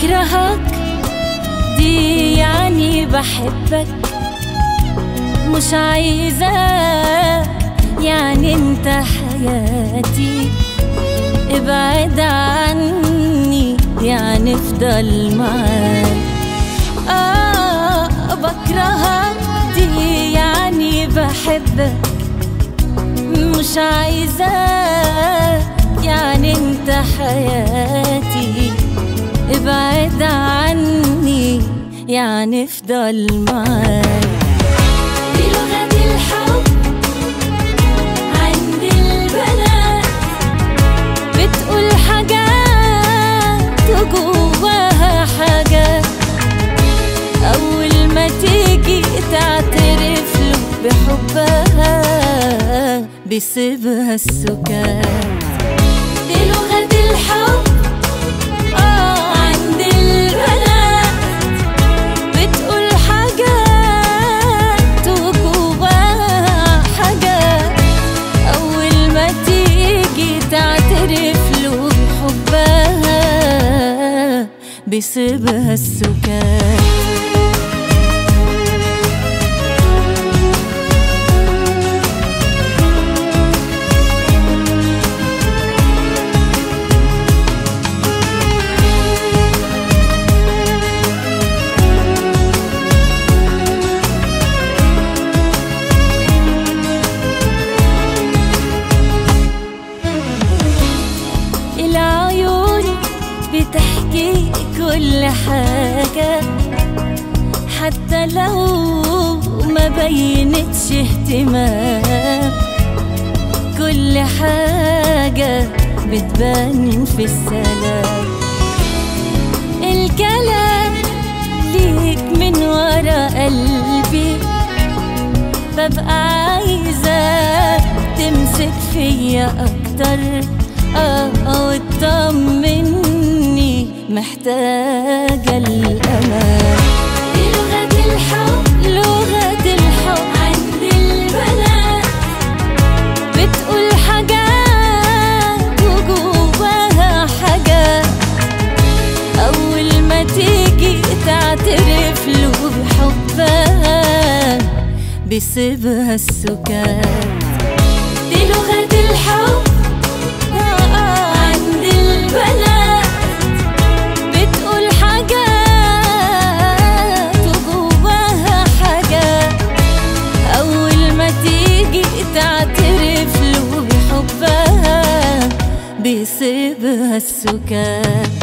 بكرهك دي يعني بحبك، مش عايزة يعني انت حياتي، ابعد عني يعني افضل معاك. بكرهك دي يعني بحبك، مش عايزة يعني انت حياتي، ابعد عني يعني افضل معاك. دي لغة الحب عند البنات، بتقول حاجات وجواها حاجات، أول ما تيجي تعترف له بحبها بيسيبها السكات. دي لغة الحب عند البنات، بتقول حاجات وجواها حاجات، أول ما تيجي تعترف له بحبها بيسيبها السكات. بتحكي كل حاجة حتى لو ما بينتش اهتمام، كل حاجة بتبان في السلام. الكلام ليك من ورا قلبي، ببقى عايزة تمسك فيا أكتر وتطمني، محتاجة الأمان. دي لغة الحب، لغة الحب عند البنات، بتقول حاجات وجواها حاجات، أول ما تيجي تعترف له بحبها بيسيبها السكات. دي لغة الحب عند البنات، بتقول حاجات وجواها حاجات، أول ما تيجي تعترف له بحبها بيسيبها السكات.